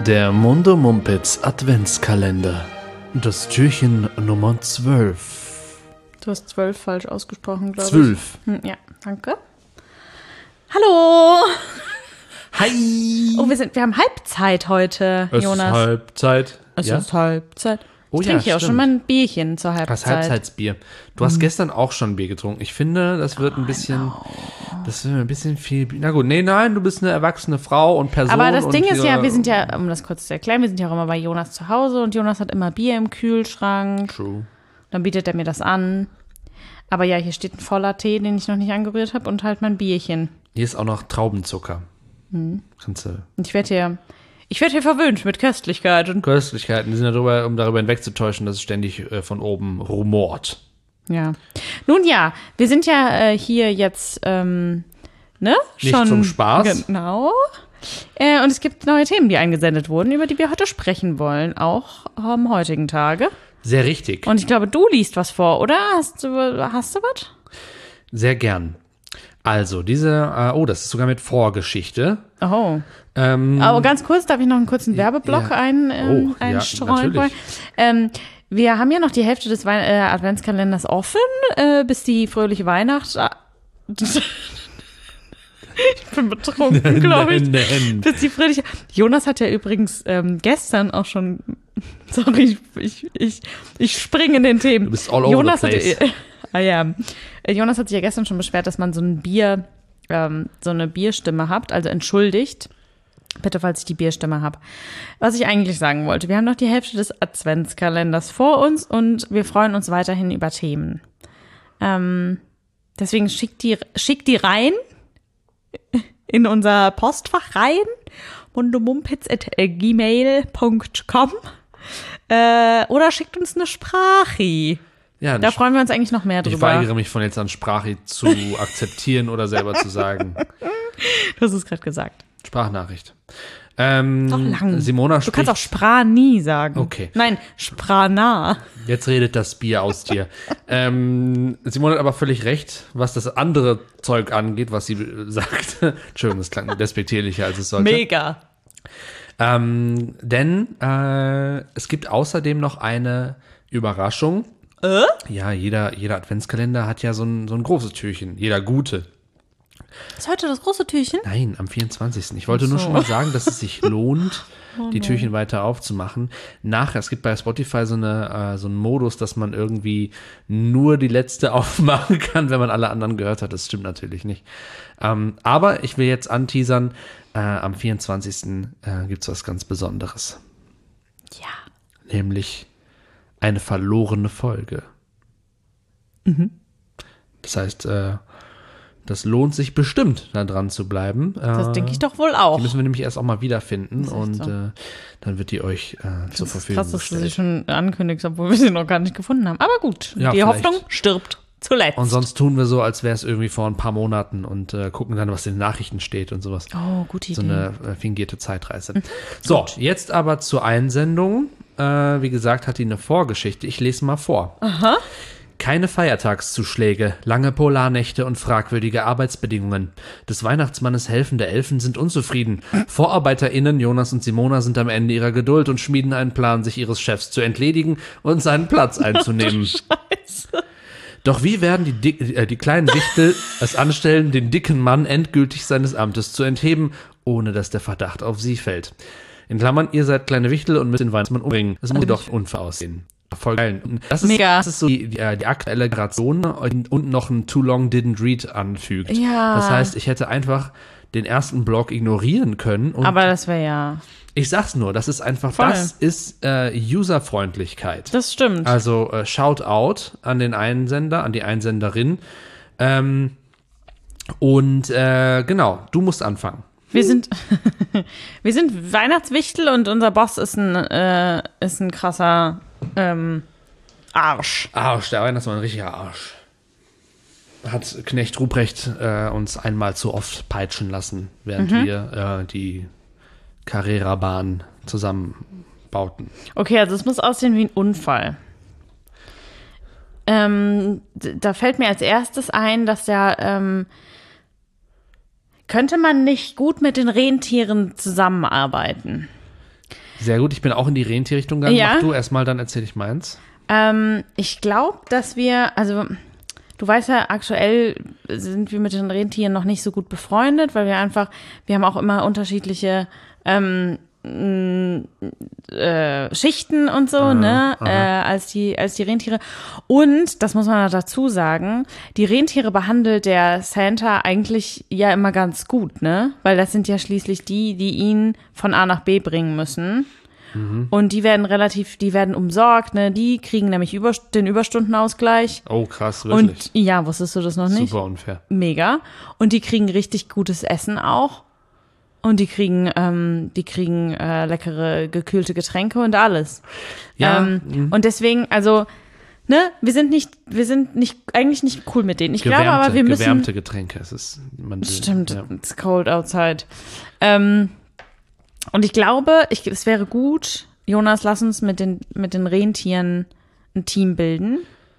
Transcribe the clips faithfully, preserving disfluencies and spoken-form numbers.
Der Mundo Mumpitz Adventskalender. Das Türchen Nummer zwölf. Du hast zwölf falsch ausgesprochen, glaube ich. Zwölf. Hm, ja, danke. Hallo! Hi! Oh, wir, sind, wir haben Halbzeit heute, Es Jonas. ist Halbzeit. Es ja? ist Halbzeit. Oh Ich ja, trinke hier auch stimmt. schon mal ein Bierchen zur Halbzeit. Das Halbzeitsbier. Du hast gestern auch schon Bier getrunken. Ich finde, das wird ein bisschen, das wird ein bisschen viel. Na gut, nee, nein, du bist eine erwachsene Frau und Person. Aber das und Ding ist ja, hier- wir sind ja, um das kurz zu erklären, wir sind ja auch immer bei Jonas zu Hause und Jonas hat immer Bier im Kühlschrank. True. Dann bietet er mir das an. Aber ja, hier steht ein voller Tee, den ich noch nicht angerührt habe und halt mein Bierchen. Hier ist auch noch Traubenzucker. Hm. Kannst du. Und ich werde hier, ich werde hier verwöhnt mit Köstlichkeiten. Köstlichkeiten, die sind darüber, um darüber hinwegzutäuschen, dass es ständig äh, von oben rumort. Ja. Nun ja, wir sind ja äh, hier jetzt, ähm, ne? Nicht zum Spaß. Genau. Äh, und es gibt neue Themen, die eingesendet wurden, über die wir heute sprechen wollen, auch am heutigen Tage. Sehr richtig. Und ich glaube, du liest was vor, oder? Hast du, hast du was? Sehr gern. Also, diese, äh, oh, das ist sogar mit Vorgeschichte. Oh. Ähm, Aber ganz kurz, darf ich noch einen kurzen Werbeblock ja. ein, ähm, Oh, ja, einstreuen? natürlich. ähm, wir haben ja noch die Hälfte des Wei- äh, Adventskalenders offen, äh, bis die fröhliche Weihnacht. Ich bin betrunken, glaube ich. nein. Bis die fröhliche. Jonas hat ja übrigens ähm, gestern auch schon. Sorry, ich, ich, ich springe in den Themen. Du bist all over Jonas the place. Hat, ah ja. Jonas hat sich ja gestern schon beschwert, dass man so ein Bier, ähm, so eine Bierstimme habt, also entschuldigt. Bitte, falls ich die Bierstimme habe. Was ich eigentlich sagen wollte, wir haben noch die Hälfte des Adventskalenders vor uns und wir freuen uns weiterhin über Themen. Ähm, deswegen schickt die, schickt die rein in unser Postfach rein, mundomumpitz at gmail punkt com äh, oder schickt uns eine Sprache. Ja, Da freuen wir uns eigentlich noch mehr ich drüber. weigere mich von jetzt an Sprache zu akzeptieren oder selber zu sagen. Du hast es gerade gesagt. Sprachnachricht. Ähm, Doch lang. Simona Du spricht. kannst auch Sprani sagen. Okay. Nein, Sprana. Jetzt redet das Bier aus dir. ähm, Simone hat aber völlig recht, was das andere Zeug angeht, was sie sagt. Entschuldigung, das klang despektierlicher, als es sollte. Mega. Ähm, denn äh, es gibt außerdem noch eine Überraschung. Äh? Ja, jeder, jeder Adventskalender hat ja so ein, so ein großes Türchen. Jeder gute. Ist heute das große Türchen? Nein, am vierundzwanzigsten Ich wollte Ach nur so. schon mal sagen, dass es sich lohnt, Oh die no. Türchen weiter aufzumachen. Nachher, es gibt bei Spotify so, eine, äh, so einen Modus, dass man irgendwie nur die letzte aufmachen kann, wenn man alle anderen gehört hat. Das stimmt natürlich nicht. Ähm, aber ich will jetzt anteasern, äh, am vierundzwanzigsten Äh, gibt es was ganz Besonderes. Ja. Nämlich eine verlorene Folge. Mhm. Das heißt, äh, das lohnt sich bestimmt, da dran zu bleiben. Das Äh, denke ich doch wohl auch. Die müssen wir nämlich erst auch mal wiederfinden Das ist echt und so. äh, dann wird die euch äh, zur Das ist Verfügung krass, dass du sie gestellt. schon ankündigst, obwohl wir sie noch gar nicht gefunden haben. Aber gut, Ja, die vielleicht. Hoffnung stirbt zuletzt. Und sonst tun wir so, als wäre es irgendwie vor ein paar Monaten und äh, gucken dann, was in den Nachrichten steht und sowas. Oh, gute So Idee. eine äh, fingierte Zeitreise. So, jetzt aber zur Einsendung. Äh, wie gesagt, hat die eine Vorgeschichte. Ich lese mal vor. Aha. Keine Feiertagszuschläge, lange Polarnächte und fragwürdige Arbeitsbedingungen. Des Weihnachtsmannes helfende Elfen sind unzufrieden. VorarbeiterInnen Jonas und Simona sind am Ende ihrer Geduld und schmieden einen Plan, sich ihres Chefs zu entledigen und seinen Platz einzunehmen. Doch wie werden die, Dick, äh, die kleinen Wichtel es anstellen, den dicken Mann endgültig seines Amtes zu entheben, ohne dass der Verdacht auf sie fällt? In Klammern, ihr seid kleine Wichtel und müsst den Weihnachtsmann umbringen. Das muss jedoch unfair aussehen. Voll geil. Das ist, Mega. Das ist so die, die, äh, die aktuelle Generation und noch ein Too Long Didn't Read anfügt. Ja. Das heißt, ich hätte einfach den ersten Block ignorieren können. Und Aber das wäre ja. ich sag's nur, das ist einfach, Voll. das ist äh, Userfreundlichkeit. Das stimmt. Also äh, Shoutout an den Einsender, an die Einsenderin. Ähm, und äh, genau, du musst anfangen. Wir sind, wir sind Weihnachtswichtel und unser Boss ist ein, äh, ist ein krasser ähm, Arsch. Arsch, der Weihnachtsmann, ein richtiger Arsch. Hat Knecht Ruprecht äh, uns einmal zu oft peitschen lassen, während Mhm. wir äh, die Carrera-Bahn zusammenbauten. Okay, also es muss aussehen wie ein Unfall. Ähm, d- da fällt mir als erstes ein, dass der ähm, könnte man nicht gut mit den Rentieren zusammenarbeiten. Sehr gut, ich bin auch in die Rentierrichtung gegangen. Ja. Mach du erstmal, dann erzähl ich meins. Ähm, ich glaube, dass wir, also du weißt ja, aktuell sind wir mit den Rentieren noch nicht so gut befreundet, weil wir einfach, wir haben auch immer unterschiedliche ähm, äh, Schichten und so, Ah, ne, aha. äh, als die, als die Rentiere. Und, das muss man noch dazu sagen, die Rentiere behandelt der Santa eigentlich ja immer ganz gut, ne, weil das sind ja schließlich die, die ihn von A nach B bringen müssen. Und die werden relativ, die werden umsorgt, ne? Die kriegen nämlich über, den Überstundenausgleich. Oh, krass, wirklich. Und ja, wusstest du das noch nicht? Super unfair. Mega. Und die kriegen richtig gutes Essen auch. Und die kriegen, ähm, die kriegen äh, leckere gekühlte Getränke und alles. Ja, Ähm, mhm. und deswegen, also, ne, wir sind nicht, wir sind nicht, eigentlich nicht cool mit denen. Ich gewärmte, glaube aber, wir müssen. gewärmte Getränke. Es ist, man will, Stimmt, Ja. it's cold outside. Ähm, und ich glaube, ich, es wäre gut, Jonas, lass uns mit den, mit den Rentieren ein Team bilden.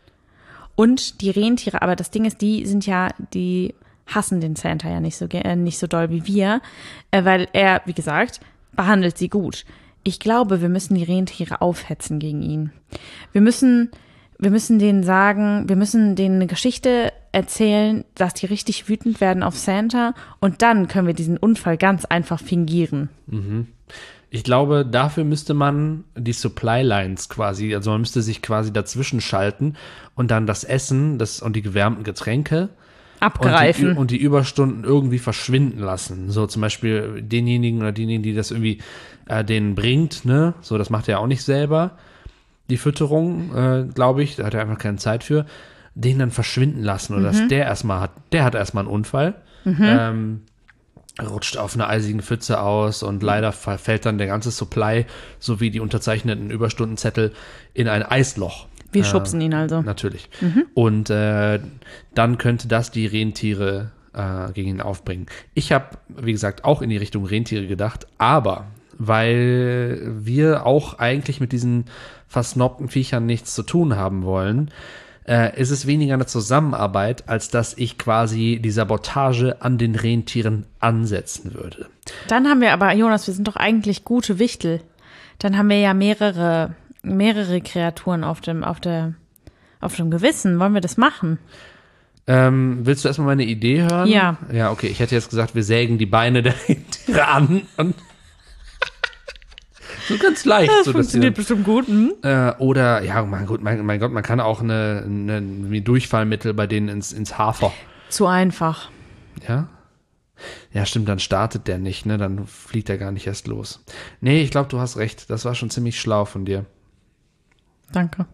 Und die Rentiere, aber das Ding ist, die sind ja, die hassen den Santa ja nicht so, ge- äh, nicht so doll wie wir, äh, weil er, wie gesagt, behandelt sie gut. Ich glaube, wir müssen die Rentiere aufhetzen gegen ihn. Wir müssen, wir müssen denen sagen, wir müssen denen eine Geschichte erzählen, dass die richtig wütend werden auf Santa und dann können wir diesen Unfall ganz einfach fingieren. Ich glaube, dafür müsste man die Supply Lines quasi, also man müsste sich quasi dazwischen schalten und dann das Essen das, und die gewärmten Getränke Abgreifen. Und die, und die Überstunden irgendwie verschwinden lassen. So zum Beispiel denjenigen oder diejenigen, die das irgendwie äh, denen bringt, ne? So, das macht er auch nicht selber. Die Fütterung, äh, glaube ich, da hat er einfach keine Zeit für. Den dann verschwinden lassen oder dass der erstmal hat, der hat erstmal einen Unfall. Ähm, rutscht auf einer eisigen Pfütze aus und leider fällt dann der ganze Supply sowie die unterzeichneten Überstundenzettel in ein Eisloch. Wir schubsen ihn also. Natürlich. Und äh, dann könnte das die Rentiere äh, gegen ihn aufbringen. Ich habe, wie gesagt, auch in die Richtung Rentiere gedacht, aber weil wir auch eigentlich mit diesen versnobten Viechern nichts zu tun haben wollen, äh, ist es weniger eine Zusammenarbeit, als dass ich quasi die Sabotage an den Rentieren ansetzen würde. Dann haben wir aber, Jonas, wir sind doch eigentlich gute Wichtel. Dann haben wir ja mehrere, mehrere Kreaturen auf dem, auf der, auf dem Gewissen. Wollen wir das machen? Ähm, willst du erstmal meine Idee hören? Ja. Ja, okay. Ich hätte jetzt gesagt, wir sägen die Beine der Rentiere an und so ganz leicht. Das so, dass die funktioniert bestimmt gut. Hm? Äh, oder, ja, mein Gott, mein, mein Gott, man kann auch eine, eine, ein Durchfallmittel bei denen ins, ins Hafer. Zu einfach. Ja? Ja, stimmt, dann startet der nicht, ne? Dann fliegt er gar nicht erst los. Nee, ich glaube, du hast recht. Das war schon ziemlich schlau von dir. Danke.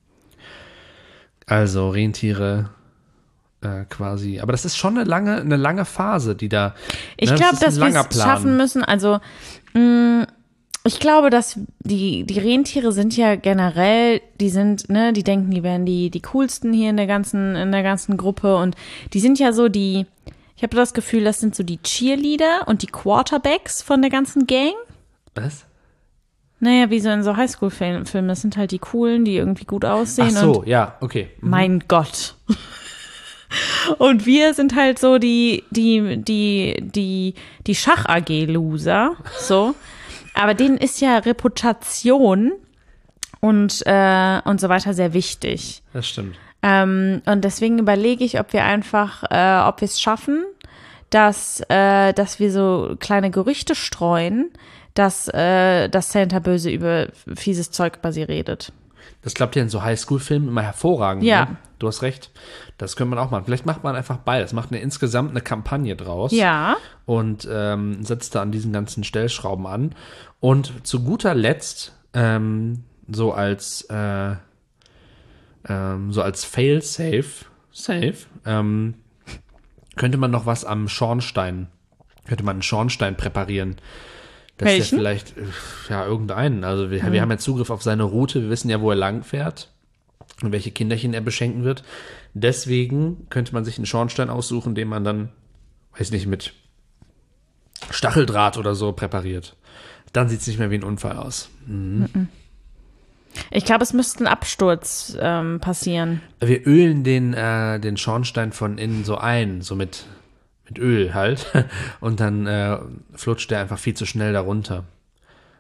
Also, Rentiere äh, quasi. Aber das ist schon eine lange, eine lange Phase, die da. Ich ne, glaube, ist ein dass wir langer es Plan. schaffen müssen. Also, mh, ich glaube, dass die, die Rentiere sind ja generell, die sind, ne, die denken, die wären die, die coolsten hier in der ganzen, in der ganzen Gruppe und die sind ja so die, ich habe das Gefühl, das sind so die Cheerleader und die Quarterbacks von der ganzen Gang. Was? Naja, wie so in so Highschool-Filmen, das sind halt die coolen, die irgendwie gut aussehen. Ach so, und ja, okay. Mhm. mein Gott. Und wir sind halt so die, die, die, die, die Schach-A G-Loser, so. Aber denen ist ja Reputation und, äh, und so weiter sehr wichtig. Das stimmt. Ähm, und deswegen überlege ich, ob wir einfach, äh, ob wir es schaffen, dass, äh, dass wir so kleine Gerüchte streuen, dass, äh, dass Santa böse über fieses Zeug bei sie redet. Das klappt ja in so Highschool-Filmen immer hervorragend. Ja. Ne? Du hast recht. Das könnte man auch machen. Vielleicht macht man einfach beides. Macht eine, insgesamt eine Kampagne draus. Ja. Und ähm, setzt da an diesen ganzen Stellschrauben an. Und zu guter Letzt, ähm, so als äh, ähm, so als Fail-Safe, safe, ähm, könnte man noch was am Schornstein, könnte man einen Schornstein präparieren. Dass Welchen? der vielleicht, äh, ja, irgendeinen. Also wir, wir haben ja Zugriff auf seine Route, wir wissen ja, wo er lang fährt und welche Kinderchen er beschenken wird. Deswegen könnte man sich einen Schornstein aussuchen, den man dann, weiß nicht, mit Stacheldraht oder so präpariert. Dann sieht es nicht mehr wie ein Unfall aus. Mhm. Ich glaube, es müsste ein Absturz ähm, passieren. Wir ölen den, äh, den Schornstein von innen so ein, so mit, mit Öl halt. Und dann äh, flutscht der einfach viel zu schnell darunter.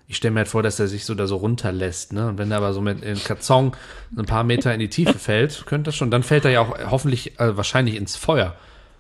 Ich stelle mir halt vor, dass er sich so da so runterlässt, ne? Und wenn er aber so mit in Karton ein paar Meter in die Tiefe fällt, könnte das schon, dann fällt er ja auch hoffentlich äh, wahrscheinlich ins Feuer.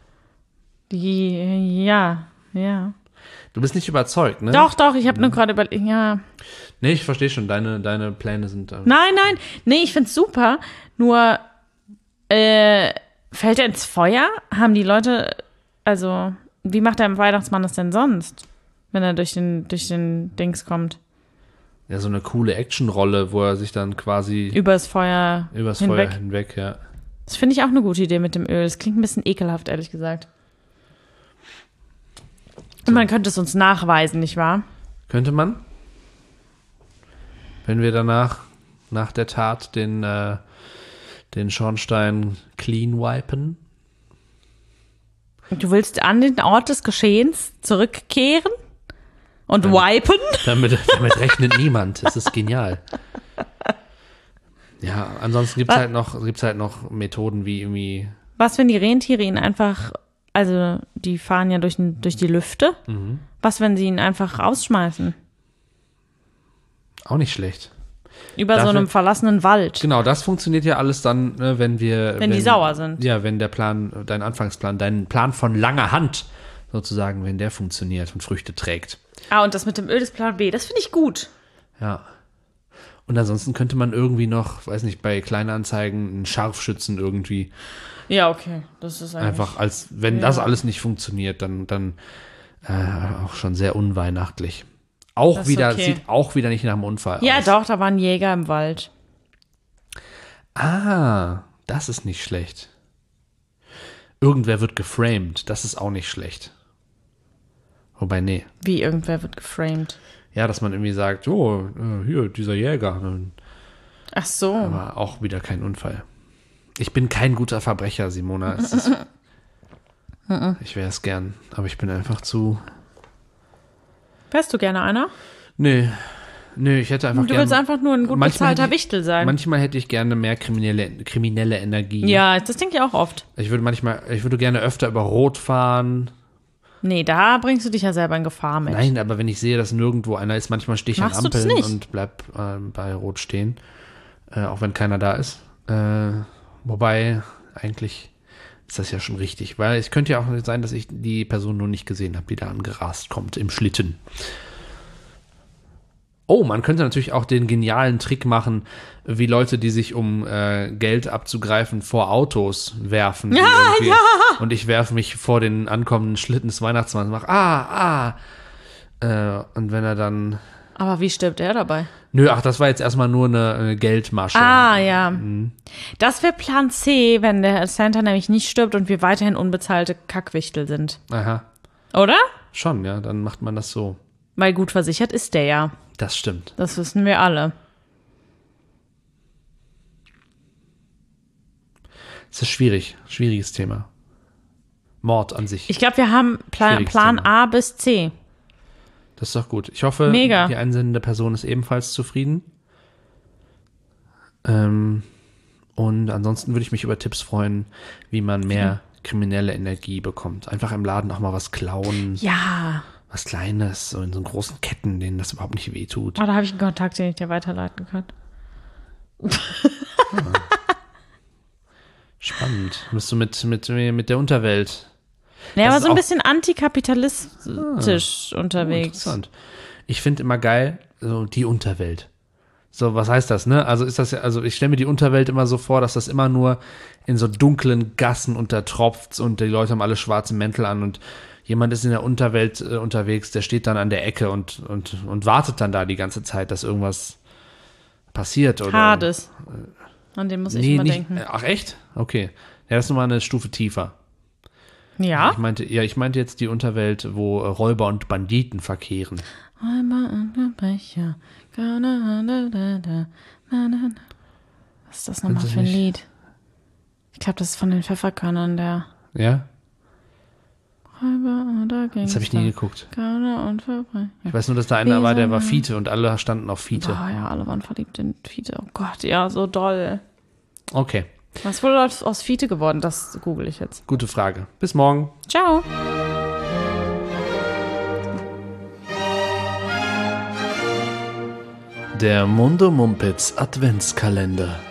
Die, ja, ja. Du bist nicht überzeugt, ne? Doch, doch, ich habe nur gerade überlegt, ja. Nee, ich verstehe schon, deine, deine Pläne sind. Ähm, Nein, nein, nee, ich find's super. Nur, äh, fällt er ins Feuer? Haben die Leute, also, wie macht der Weihnachtsmann das denn sonst, wenn er durch den, durch den Dings kommt? Ja, so eine coole Actionrolle, wo er sich dann quasi Übers Feuer übers hinweg. Feuer hinweg, ja. Das finde ich auch eine gute Idee mit dem Öl. Das klingt ein bisschen ekelhaft, ehrlich gesagt. Und man könnte es uns nachweisen, nicht wahr? Könnte man? Wenn wir danach, nach der Tat, den, äh, den Schornstein clean wipen? Du willst an den Ort des Geschehens zurückkehren und Damit- wipen? Damit, damit rechnet niemand. Das ist genial. Ja, ansonsten gibt es Was? halt noch, gibt's halt noch Methoden wie irgendwie. Was, wenn die Rentiere ihn einfach, also die fahren ja durch, den- durch die Lüfte. Mhm. Was, wenn sie ihn einfach rausschmeißen? Auch nicht schlecht. Über Dafür- so einem verlassenen Wald. Genau, das funktioniert ja alles dann, ne, wenn wir. Wenn die sauer sind. Ja, wenn der Plan, dein Anfangsplan, dein Plan von langer Hand sozusagen, wenn der funktioniert und Früchte trägt. Ah, und das mit dem Öl ist Plan B, das finde ich gut. Ja. Und ansonsten könnte man irgendwie noch, weiß nicht, bei Kleinanzeigen einen Scharfschützen irgendwie Ja, okay. Das ist eigentlich. einfach als, wenn Ja. das alles nicht funktioniert, dann, dann äh, auch schon sehr unweihnachtlich. Auch Das ist wieder, okay. sieht auch wieder nicht nach einem Unfall Ja, aus. doch, da war ein Jäger im Wald. Ah, das ist nicht schlecht. Irgendwer wird geframed, das ist auch nicht schlecht. Wobei, nee. Wie irgendwer wird geframed. Ja, dass man irgendwie sagt, oh, äh, hier, dieser Jäger. Ach so. Aber auch wieder kein Unfall. Ich bin kein guter Verbrecher, Simona. Es ist, ich wäre es gern, aber ich bin einfach zu. Wärst du gerne einer? Nee, nee, ich hätte einfach Du gerne. willst einfach nur ein gut manchmal bezahlter hätte ich- Wichtel sein. Manchmal hätte ich gerne mehr kriminelle, kriminelle Energie. Ja, das denke ich auch oft. Ich würde manchmal, ich würde gerne öfter über Rot fahren. Nee, da bringst du dich ja selber in Gefahr mit. Nein, aber wenn ich sehe, dass nirgendwo einer ist, manchmal stehe ich an Machst du das Ampeln nicht? und bleib äh, bei Rot stehen. Äh, auch wenn keiner da ist. Äh, wobei, eigentlich ist das ja schon richtig. Weil es könnte ja auch sein, dass ich die Person nur nicht gesehen habe, die da angerast kommt im Schlitten. Oh, man könnte natürlich auch den genialen Trick machen, wie Leute, die sich, um äh, Geld abzugreifen, vor Autos werfen. die Ja, irgendwie- ja. Und ich werfe mich vor den ankommenden Schlitten des Weihnachtsmanns und mache, ah, ah. Äh, und wenn er dann... Aber wie stirbt er dabei? Nö, ach, das war jetzt erstmal nur eine, eine Geldmasche. Ah, ja. Das wäre Plan C, wenn der Santa nämlich nicht stirbt und wir weiterhin unbezahlte Kackwichtel sind. Aha, Oder? schon, ja, dann macht man das so. Weil gut versichert ist der ja. Das stimmt. Das wissen wir alle. Es ist schwierig, schwieriges Thema. Mord an sich. Ich glaube, wir haben Plan, Schwieriges Plan Thema. A bis C. Das ist doch gut. Ich hoffe, Mega. die einsendende Person ist ebenfalls zufrieden. Ähm, und ansonsten würde ich mich über Tipps freuen, wie man mehr kriminelle Energie bekommt. Einfach im Laden auch mal was klauen, Ja. was Kleines, so in so großen Ketten, denen das überhaupt nicht wehtut. Oh, da habe ich einen Kontakt, den ich dir weiterleiten kann. Spannend. Bist du mit, mit, mit der Unterwelt Naja, Das aber ist so ein auch- bisschen antikapitalistisch Oh, unterwegs. interessant. Ich finde immer geil, so die Unterwelt. So, was heißt das, ne? Also ist das ja, also ich stelle mir die Unterwelt immer so vor, dass das immer nur in so dunklen Gassen untertropft und die Leute haben alle schwarze Mäntel an und jemand ist in der Unterwelt äh, unterwegs, der steht dann an der Ecke und, und, und wartet dann da die ganze Zeit, dass irgendwas passiert. Oder Hades. An den muss ich Nee, immer nicht, denken. ach echt? Okay. Ja, das ist nochmal eine Stufe tiefer. Ja? Ich meinte, ja, ich meinte jetzt die Unterwelt, wo äh, Räuber und Banditen verkehren. Räuber und Verbrecher. Was ist das nochmal Kennst du für ein nicht? Lied? Ich glaube, das ist von den Pfefferkörnern, der Ja? Räuber oder Gangster. Das habe ich nie geguckt. Gauner und Verbrecher. Ich weiß nur, dass da einer war, der war Wie Fiete und alle standen auf Fiete. Boah, ja, alle waren verliebt in Fiete. Oh Gott, ja, so doll. Okay, Was ist wohl aus, aus Fiete geworden? Das google ich jetzt. gute Frage. Bis morgen. Ciao. Der Mundo Mumpitz Adventskalender.